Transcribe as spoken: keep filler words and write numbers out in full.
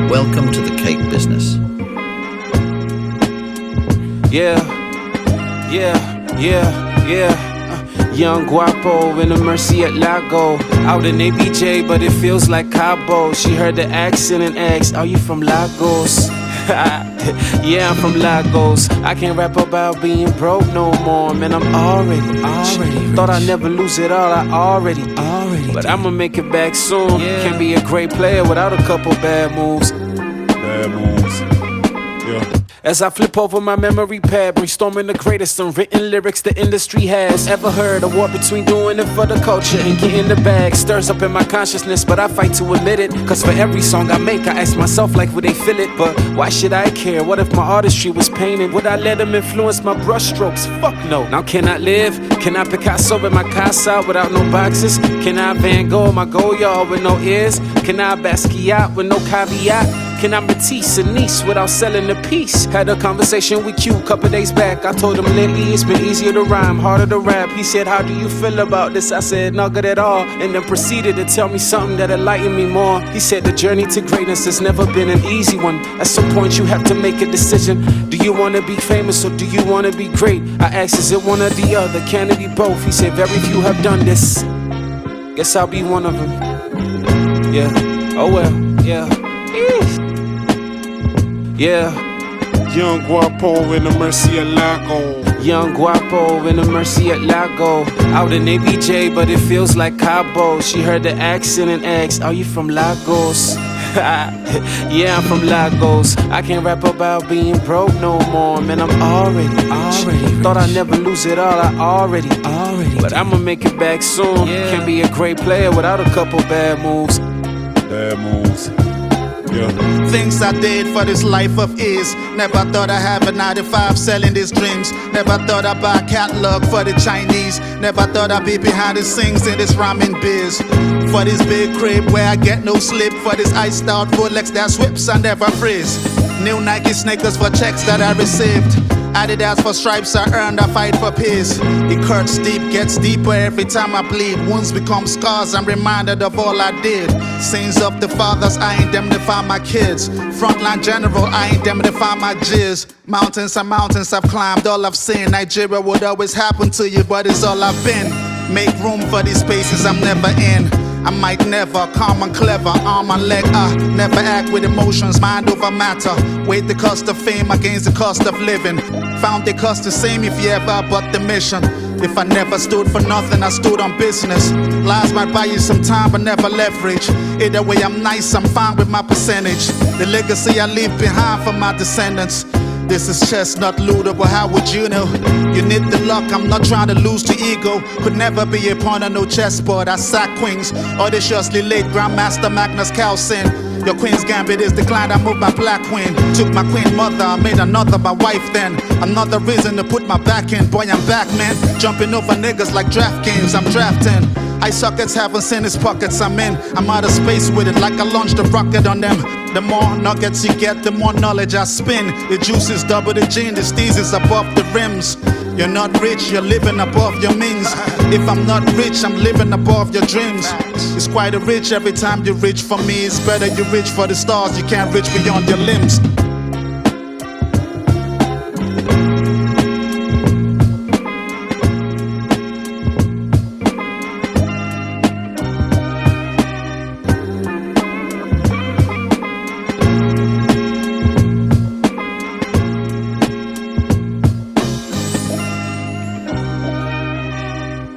Welcome to the Cape Business. Yeah, yeah, yeah, yeah. Uh, young Guapo in the Mercy at Lago. Out in A B J, but it feels like Cabo. She heard the accent and asked, are you from Lagos? Yeah, I'm from Lagos. I can't rap about being broke no more. Man, I'm already, already rich. Thought I'd never lose it all, I already, already But did. I'ma make it back soon. Yeah. Can't be a great player without a couple bad moves. Bad moves. Yeah. As I flip over my memory pad, brainstorming the greatest unwritten lyrics the industry has ever heard. A war between doing it for the culture and getting the bag stirs up in my consciousness, but I fight to admit it. Cause for every song I make, I ask myself like, would they feel it? But why should I care? What if my artistry was painted? Would I let them influence my brushstrokes? Fuck no. Now can I live? Can I Picasso in my casa without no boxes? Can I Van Gogh my Goya with no ears? Can I Basquiat with no caveat? Can I Matisse and Nice without selling a piece? Had a conversation with Q a couple days back. I told him lately it's been easier to rhyme, harder to rap. He said, how do you feel about this? I said, not good at all. And then proceeded to tell me something that enlightened me more. He said, the journey to greatness has never been an easy one. At some point you have to make a decision. Do you want to be famous or do you want to be great? I asked, is it one or the other? Can it be both? He said, very few have done this. Guess I'll be one of them. Yeah, oh well, yeah. Yeah. Young Guapo in the Mercy at Lago. Young Guapo in the Mercy at Lago. Out in A B J, but it feels like Cabo. She heard the accent and asked, are you from Lagos? Yeah, I'm from Lagos. I can't rap about being broke no more. Man, I'm already, already rich. Thought I'd never lose it all, I already, already But did. I'ma make it back soon. Yeah. Can't be a great player without a couple bad moves. Bad moves. Yeah. Things I did for this life of ease. Never thought I'd have a nine to five selling these dreams. Never thought I'd buy a catalog for the Chinese. Never thought I'd be behind the scenes in this ramen biz. For this big crib where I get no sleep. For this iced out Rolex that whips I never freeze. New Nike sneakers for checks that I received. Adidas for stripes I earned, I fight for peace. It cuts deep, gets deeper every time I bleed. Wounds become scars, I'm reminded of all I did. Sins of the fathers, I indemnify my kids. Frontline general, I indemnify my jizz. Mountains and mountains I've climbed, all I've seen. Nigeria would always happen to you, but it's all I've been. Make room for these spaces I'm never in. I might never, calm and clever, arm and leg, I never act with emotions, mind over matter. Weigh the cost of fame against the cost of living. Found they cost the same if you ever bought the mission. If I never stood for nothing, I stood on business. Lies might buy you some time, but never leverage. Either way, I'm nice, I'm fine with my percentage. The legacy I leave behind for my descendants. This is chestnut looter, but how would you know? You need the luck, I'm not trying to lose the ego. Could never be a pawn on no chessboard. I sack queens, audaciously late Grandmaster Magnus Carlsen. Your queen's gambit is declined, I moved my black queen. Took my queen mother, I made another my wife then. Another reason to put my back in, boy I'm back man. Jumping over niggas like draft games, I'm drafting. Eye sockets haven't seen his pockets I'm in. I'm out of space with it like I launched a rocket on them. The more nuggets you get, the more knowledge I spin. The juice is double the gin, the steez is above the rims. You're not rich, you're living above your means. If I'm not rich, I'm living above your dreams. It's quite a rich every time you reach for me. It's better you reach for the stars, you can't reach beyond your limbs.